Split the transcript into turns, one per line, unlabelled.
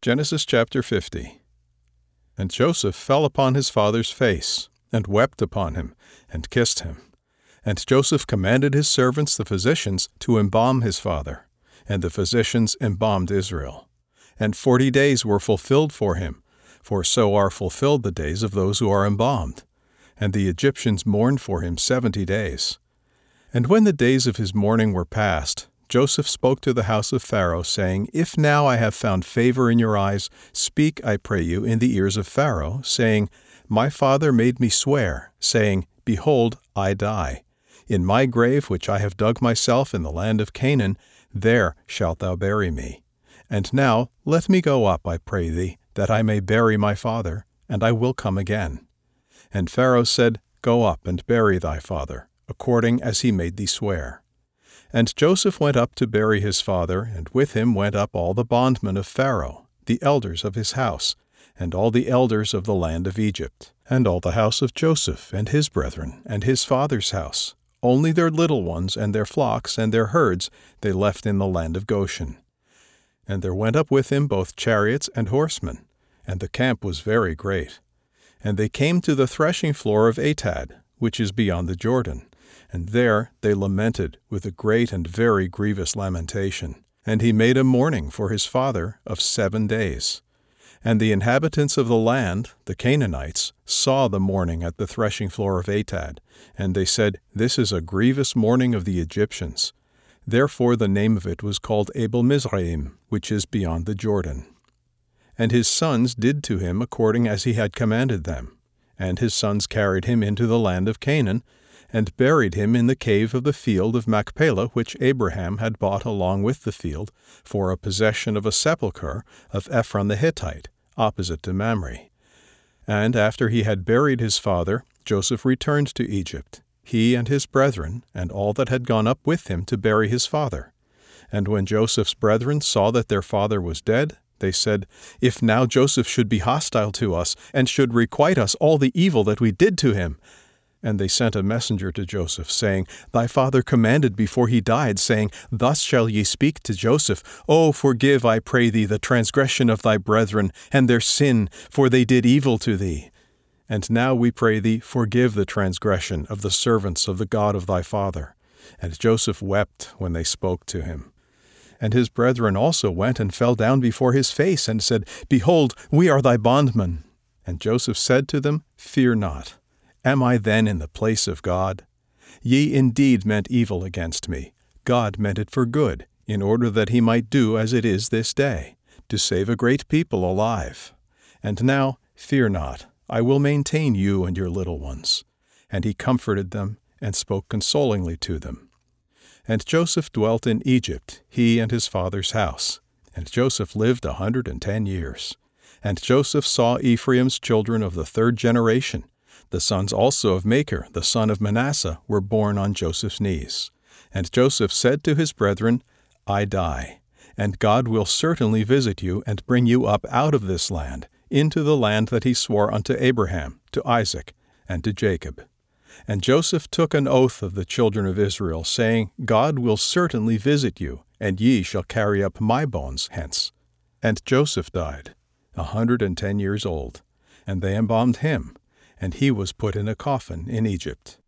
Genesis chapter 50. And Joseph fell upon his father's face, and wept upon him, and kissed him. And Joseph commanded his servants the physicians to embalm his father. And the physicians embalmed Israel. And 40 days were fulfilled for him, for so are fulfilled the days of those who are embalmed. And the Egyptians mourned for him 70 days. And when the days of his mourning were past, Joseph spoke to the house of Pharaoh, saying, If now I have found favor in your eyes, speak, I pray you, in the ears of Pharaoh, saying, My father made me swear, saying, Behold, I die. In my grave which I have dug myself in the land of Canaan, there shalt thou bury me. And now let me go up, I pray thee, that I may bury my father, and I will come again. And Pharaoh said, Go up and bury thy father, according as he made thee swear. And Joseph went up to bury his father, and with him went up all the bondmen of Pharaoh, the elders of his house, and all the elders of the land of Egypt, and all the house of Joseph, and his brethren, and his father's house. Only their little ones, and their flocks, and their herds, they left in the land of Goshen. And there went up with him both chariots and horsemen, and the camp was very great. And they came to the threshing floor of Atad, which is beyond the Jordan. And there they lamented with a great and very grievous lamentation. And he made a mourning for his father of 7 days. And the inhabitants of the land, the Canaanites, saw the mourning at the threshing floor of Atad. And they said, This is a grievous mourning of the Egyptians. Therefore the name of it was called Abel Mizraim, which is beyond the Jordan. And his sons did to him according as he had commanded them. And his sons carried him into the land of Canaan, and buried him in the cave of the field of Machpelah, which Abraham had bought along with the field, for a possession of a sepulchre of Ephron the Hittite, opposite to Mamre. And after he had buried his father, Joseph returned to Egypt, he and his brethren, and all that had gone up with him to bury his father. And when Joseph's brethren saw that their father was dead, they said, If now Joseph should be hostile to us, and should requite us all the evil that we did to him. And they sent a messenger to Joseph, saying, Thy father commanded before he died, saying, Thus shall ye speak to Joseph, O forgive, I pray thee, the transgression of thy brethren, and their sin, for they did evil to thee. And now we pray thee, forgive the transgression of the servants of the God of thy father. And Joseph wept when they spoke to him. And his brethren also went and fell down before his face, and said, Behold, we are thy bondmen. And Joseph said to them, Fear not. Am I then in the place of God? Ye indeed meant evil against me. God meant it for good, in order that he might do as it is this day, to save a great people alive. And now, fear not, I will maintain you and your little ones. And he comforted them, and spoke consolingly to them. And Joseph dwelt in Egypt, he and his father's house. And Joseph lived 110 years. And Joseph saw Ephraim's children of the 3rd generation. The sons also of Machir, the son of Manasseh, were born on Joseph's knees. And Joseph said to his brethren, I die, and God will certainly visit you and bring you up out of this land, into the land that he swore unto Abraham, to Isaac, and to Jacob. And Joseph took an oath of the children of Israel, saying, God will certainly visit you, and ye shall carry up my bones hence. And Joseph died, 110 years old, and they embalmed him, and he was put in a coffin in Egypt.